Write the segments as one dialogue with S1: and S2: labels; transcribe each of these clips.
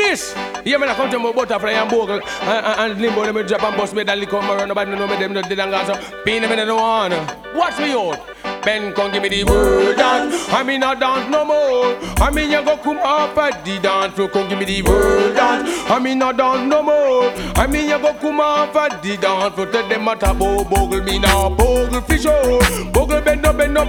S1: this. Yeah, man, I come to my butterfly and bogle and limbo. Let me drop and bust me that lick come around. Nobody know me, them not dead and gone. So, pain them in the one. Watch me out. Ben come give me the word dance. I mean not dance no more. I mean you go come up at the dance floor. Come give me the word dance. I mean not dance no more. I mean you go come up at the dance floor. Tell them at a bogle me now bogle fish oh. Bogle bend up and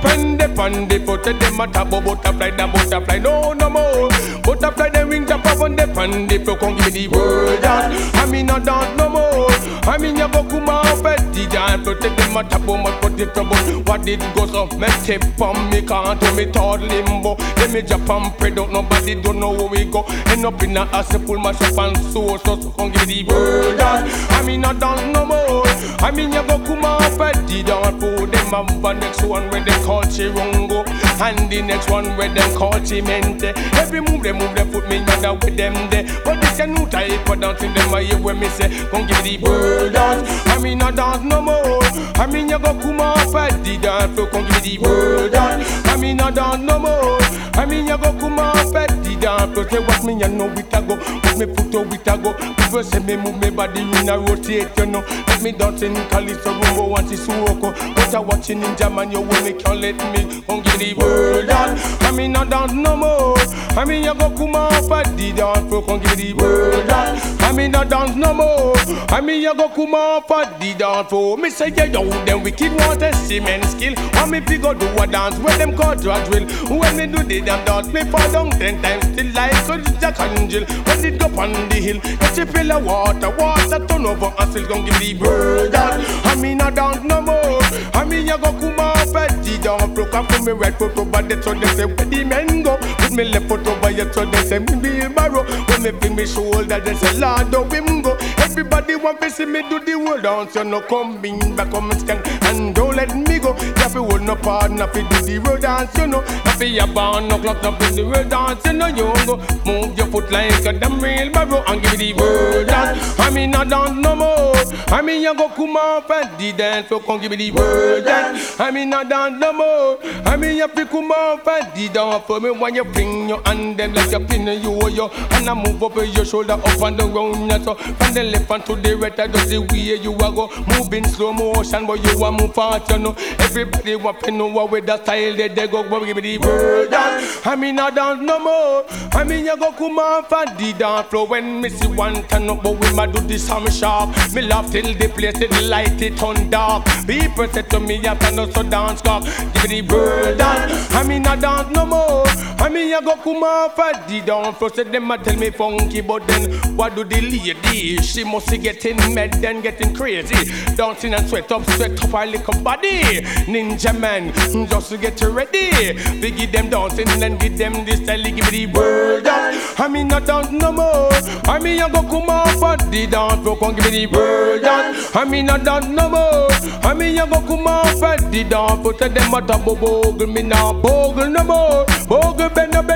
S1: the foot. Tell them at a butterfly the butterfly no more. Butterfly the wings up on the floor. Come give me the word dance. I mean not dance no more. I mean you go come up at the dance floor. Tell them at a butterfly what did go so. Me tip on me can't do me third limbo. Let me jump and pray out. Nobody don't know where we go. End up in a house full mash up and so come give me the word dance. I mean not dance no more. I mean you go come up at the dance for them have the next one where they call Chirungo and the next one where them call Chimente. Every move they put me under with them there. But this a new type for dancing them I hear when me say come give me the word dance. I mean not dance no more. I mean you go come up at the dance for come give me the word dance. I mean not dance no more. I mean you go come up at the dance floor. Say what me you know it a go. What me put out it a go. People say me move me body in a rotate you know. Let me dance in Calypso rumbo and Sissoko. But I watching in German you will me can't let me come give the word dance. I mean not dance no more. I mean you go come up at the dance floor. Come give the word dance. I mean not dance no more. I mean you go come up at the dance floor. Me say yeah yo them wicked want a cement skill. And me go do a dance where them call drag drill. When me do the damn dance, me fall down 10 times still like Jack and Jill. When it go on the hill, get you fill of water turn over and still gon' give the word dance. I mean not dance no more. I mean you go come up at the dance floor. Come from me right foot over there so they say where the men go. Put me left foot over here so they say me be barrow. When me bring me shoulder they say Lord do him go. Everybody want to see me do the word dance. You no come back come and stand and don't let me go. You have to hold no pardon if you do the road dance, you know. If you born no clock up in the road dance, you know you go. Move your foot like a damn real barrow and give me the word dance. I mean not dance no more. I mean you go come up at the dance, so come give me the word dance. I mean not dance no more. I mean you pick come up at the dance for me when you bring your hand them like a pin you and I move up your shoulder up and down so from the left and to the right I just the way you a go. Move in slow motion but you a move fast you know. Everybody want to know what with the style they go. But give me the word dance. I mean not dance no more. I mean you go come off at the dance floor. When me see one turn up but we ma do this some sharp. Me laugh till the place till the light it turn dark. People say to me after no so dance cock. Give me the word dance. I mean not dance no more. I mean you go come off at the dance floor. Say them a tell me funky but then what do the lady? She must be getting mad and getting crazy. Dancing and sweat up her little body. Ninja man, just to get ready. We give them dancing and give them this style. Give me the word dance. I mean not dance no more. I mean you go come off at the dance floor. Come give me the word dance. I mean not dance no more. I mean you go come off at the dance floor. Tell them what a bogle me now bogle no more. Bogle bend up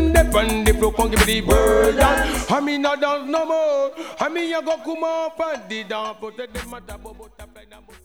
S1: the floor. Come give me the word dance. I mean not dance no more. I mean you go come off at the dance floor. Tell them what a bogle